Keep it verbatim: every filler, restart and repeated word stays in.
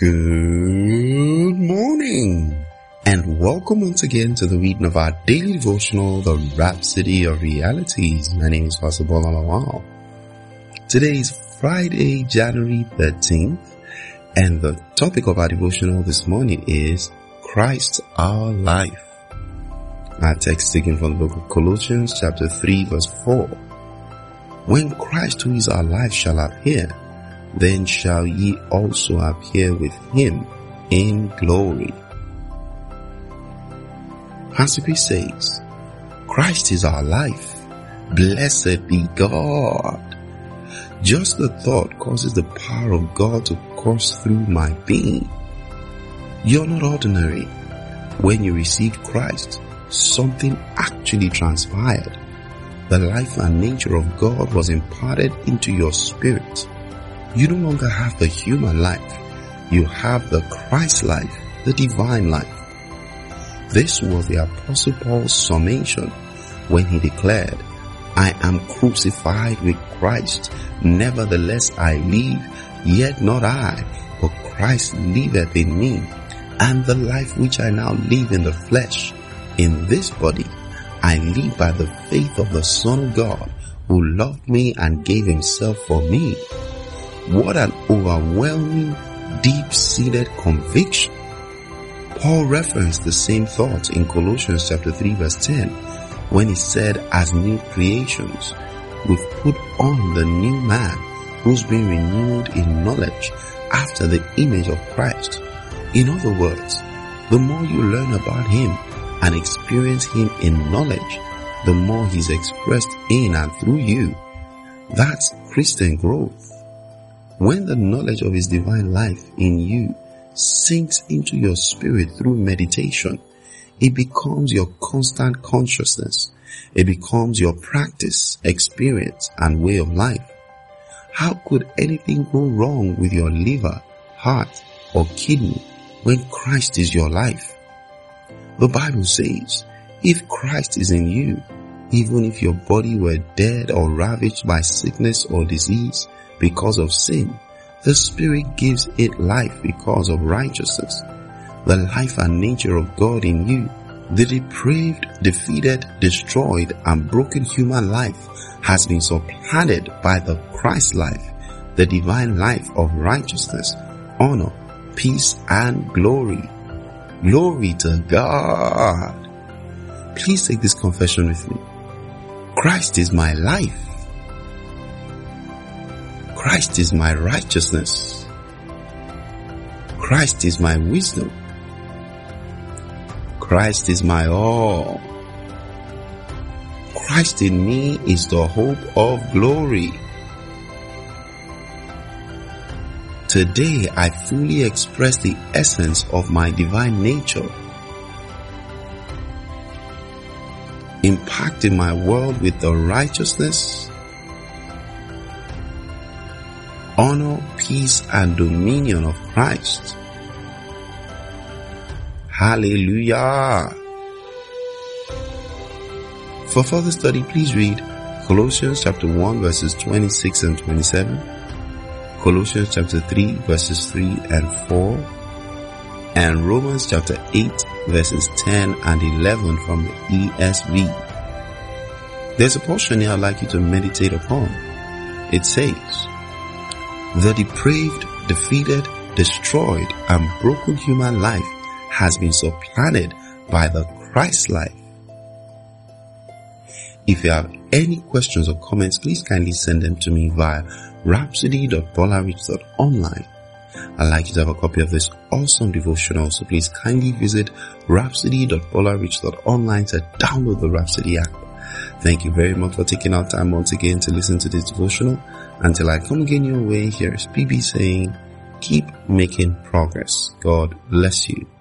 Good morning, and welcome once again to the reading of our daily devotional, The Rhapsody of Realities. My name is Pastor Bola Lawal. Today is Friday, January thirteenth, and the topic of our devotional this morning is Christ our life. Our text taken from the book of Colossians chapter three verse four. When Christ, who is our life, shall appear, then shall ye also appear with him in glory. Passage says, Christ is our life. Blessed be God. Just the thought causes the power of God to course through my being. You're not ordinary. When you received Christ, something actually transpired. The life and nature of God was imparted into your spirit. You no longer have the human life. You have the Christ life, the divine life. This was the Apostle Paul's summation when he declared, I am crucified with Christ. Nevertheless I live, yet not I, but Christ liveth in me. And the life which I now live in the flesh, in this body, I live by the faith of the Son of God, who loved me and gave himself for me. What an overwhelming, deep-seated conviction. Paul referenced the same thought in Colossians chapter three verse ten, when he said, as new creations, we've put on the new man, who's been renewed in knowledge after the image of Christ. In other words, the more you learn about him and experience him in knowledge, the more he's expressed in and through you. That's Christian growth. When the knowledge of his divine life in you sinks into your spirit through meditation, it becomes your constant consciousness. It becomes your practice, experience, and way of life. How could anything go wrong with your liver, heart, or kidney when Christ is your life? The Bible says, if Christ is in you, even if your body were dead or ravaged by sickness or disease because of sin, the Spirit gives it life because of righteousness. The life and nature of God in you, the depraved, defeated, destroyed, and broken human life has been supplanted by the Christ life, the divine life of righteousness, honor, peace, and glory. Glory to God. Please take this confession with me. Christ is my life. Christ is my righteousness. Christ is my wisdom. Christ is my all. Christ in me is the hope of glory. Today I fully express the essence of my divine nature, impacting my world with the righteousness, honor, peace, and dominion of Christ. Hallelujah. For further study, please read Colossians chapter one verses twenty-six and twenty-seven, Colossians chapter three verses three and four, and Romans chapter eight verses ten and eleven from the E S V. There's a portion here I'd like you to meditate upon. It says, the depraved, defeated, destroyed, and broken human life has been supplanted by the Christ life. If you have any questions or comments, please kindly send them to me via rhapsody dot bolarich dot online. I'd like you to have a copy of this awesome devotional, so please kindly visit rhapsody dot bolarich dot online to download the Rhapsody app. Thank you very much for taking our time once again to listen to this devotional. Until I come again your way, here is P B saying, keep making progress. God bless you.